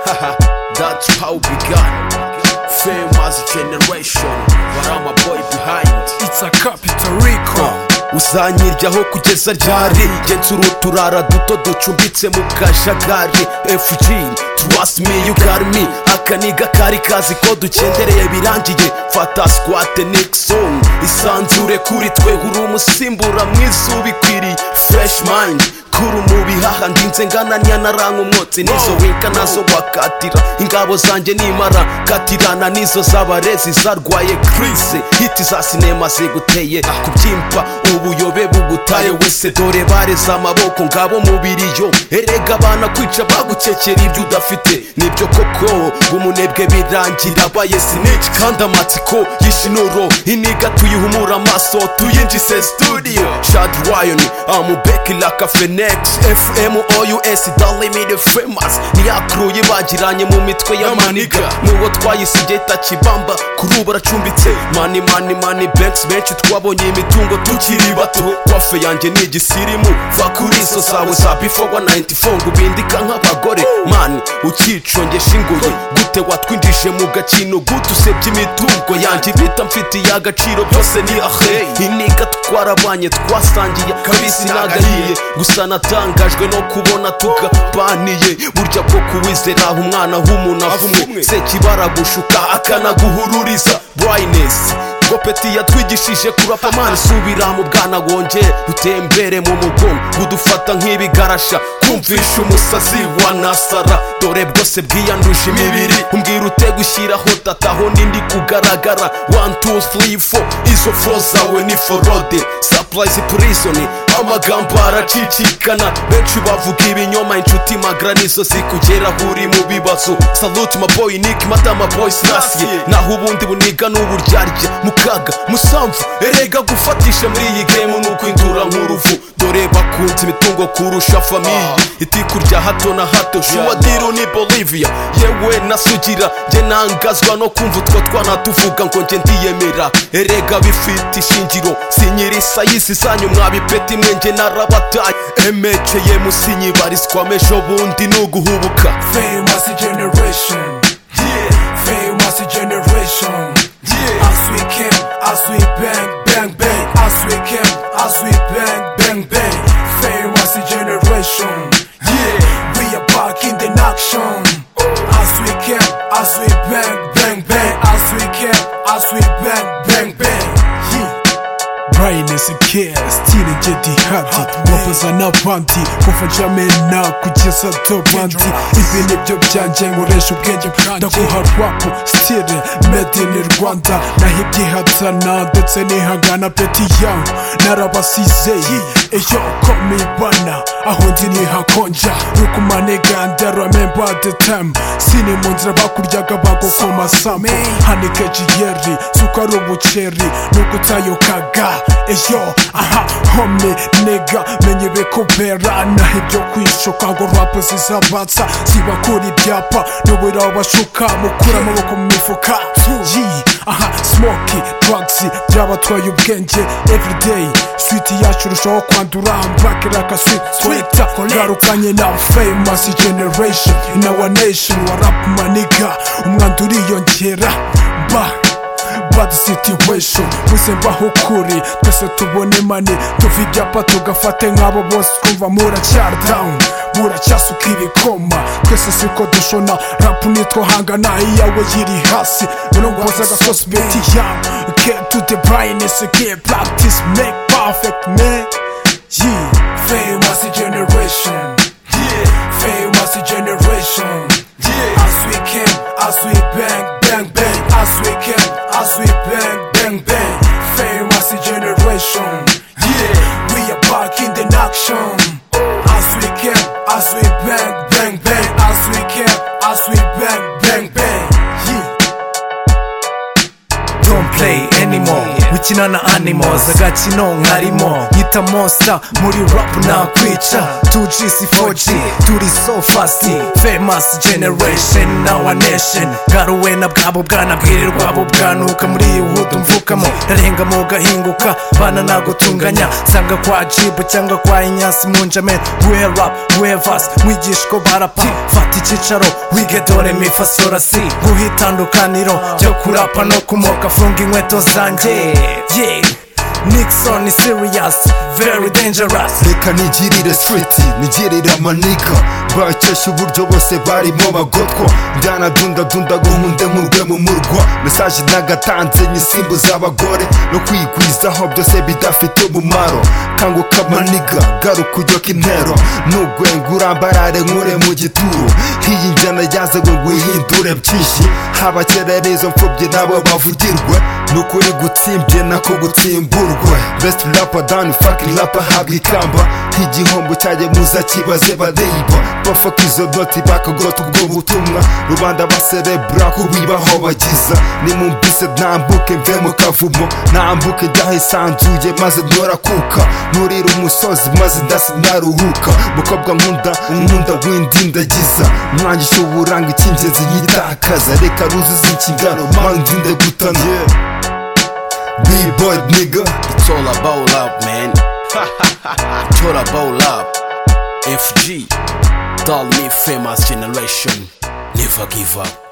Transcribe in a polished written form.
That's how we began. Famous generation, but I'm a boy behind. It's a capital record. Uzanyiryaho kugeza ryari ngenzura uturara duto ducumbitse mu kajagari. FG trust me you got me. Akaniga kari kazi ko dukendereye birangiye. Fata squat Nixon isanzure kuri twe uri umusimbura mwiza ubikwiriye. Fresh mind kuru mu bihaha ndinze ngananya naranka umwotsi nizo winka nazo wakatira. Ingabo zanjye nimara katirana nizo z'abarezi zarwaye crise. Hiti za sinema ziguteye kubyimpa ubuyobe bugutaye wese. Dore bareza amaboko ngabo mubiriyo. Erega abana kwica bagukekera ibyo udafite. Nibyo koko umunebwe birangira abaye snitch kandi amatsiko y'ishinuro. Iniga tuyihumura amaso tuyinjise studio. Shad Ryan I'm back like a phoenix. FMOUS don't let me the famous. Niyakruye bagiranye mu mitwe y'amaniga. Nuwo twayisige takibamba kuruba racumbitse. Money banks benshi twabonye imitungo tukiri bato. Kwafe yanjye ni igisirimu va kuri izo zawe za before 194 ngubindika nk'abagore. Mani ukicongesha ingoyi gute watwinjije mu gakino gute usebye imitungo yanjye bita mfitiye agaciro byose ni ahe. Iniga twarabanye twasangiye kabisi nagahiye gusa natangajwe no kubona tugapaniye. Burya bwo kuwizera umwana w'umuntu avumwe sekibara gushuka akanaguhururiza. Brightness Gopeti yatwigishije kurapa mani subira mu bwana wongere utembere mu mugongo udufata nk'ibigarasha kumvisha umusazi wa nasara. Dore bwose bwiyanduje imibiri umbwira ute gushyiraho tataho nindi kugaragara. 1 2 3 4 izo flow zawe ni forode supplies prison. Amagambo aracicikana benshi bavuga ibinyoma inshuti magara nizo zikugera uri mu bibazo. Salute my boy Nick Matama boy Snasiye naho ubundi buniga n'uburyarya mukaga musamvu. Erega gufatisha muri iyi game nuko indura nk'uruvu. Dore bakunze imitungo kurusha famiye itikurya hato na hato. Shuwadiro ni Bolivia yewe nasugira nge nangazwa no kumva utwo twana tuvuga ngo nge ndiyemera. Erega bifite ishingiro sinyiri sayisi zanyu mwabipeti nge narabataye. Emekeye musinyi bariswa mesho bundi nuguhubuka. Famous generation, yeah. Famous generation, yeah. As we came, as we bang, bang, bang. As we came, as we bang, bang, bang. Famous generation, yeah. We are back in the action. As we came, as we bang, bang, bang. As we came, as we bang, bang, bang. Brightness Care still jedi hati wapoza n'abandi kuva jamena kugeza dobandi. Ibi nibyo byanje nkoresha ubwenge ndaguha rap still made in Rwanda. Nahibye hatana ndetse nihangana peti yangu narabasize. Eyo komi bana aho ndi nihakonja rukumaneganda remember the time. Sini mu nzira bakuryaga bagukoma same hanike jiyeri sukari ubuceri nukutayokaga. Eyo aha homie nigga menye bekopera nahibyo kwishoka ngo rap zizabatsa zibakura ibyapa nubura bashuka mukura amaboko mu mifuka. Aha smoky drugs byabatwaye ubwenge everyday. Sweet yacu rushaho kwandura black like a sweater. Garukanye na famous generation in our nation wa rap maniga umwanda uriyongera bad situation. Muze mbaho kuri twese tubone mani tuva ibyapa tugafate nk'abo bose twumva muracyari down muracyasuka ibikoma. Twese siko dushona rap nitwo hangana iyawe yiri hasi mirongo z'agasosi beti yawe. Get to the brightness get practice make perfect man. Yeah. Famous generation, yeah. Famous generation, yeah. As we came, as we bang, bang, bang. As we came, as we bang, bang, bang. Famous generation, yeah. We are back in the action. As we came, as we bang, bang, bang. As we came, as we bang, bang, bang. Yeah. Don't play anymore with nkina na animals, agakino nkarimo nyita monster muri rap nakwica 2G si 4G turi so fast famous generation now a nation garuwe na bwabo bwana bwirirwa abo bwanuka muri Hood mvukamo ndarenga mu gahinguka bana nagutunganya sanga kwa jibu cyangwa kwa inyasi munjame we rap we verse mwigishko barapa fata icyicaro wige dore mi fa sol la si guhitandukaniro cyo kurapa no kumoka funga inkweto zanjye yeah Nixon is serious, very dangerous. Reka nigirire street, nigirire amanika bakesha uburyo bose barimo bagotwa byanadunda ngo nkunde nkurwe mu murwa message nagatanze nyisimbuza abagore no kwigwizaho byose bidafite umumaro kanguka maniga garuka uyoka intero nugwengura mbarare nkure mu gituro iyi njyana yaze ngo wihindure byinshi habakererezo mfubye nabo bavugirwe nukuri gutsimbye nako gutsimburwe best rapper than fucking rapper habwa ikamba igihombo cyaje muza kibaze badeiba bafaka izo doti bakagota ubwo butumwa rubanda baserebra kubibaho bagiza nimumbise nambuke mve mu kavumo nambuke ndahisanzuye maze ndora kuka nurira umusozi maze ndasi naruhuka mukobwa nkunda windi ndagiza mwangisha uburanga icyingenzi nyitakaza reka ruzuza inkingano mandi ndagutana B-boy nigga, it's all about love, man. It's all about love. FG, Doll Me Famous Generation, never give up.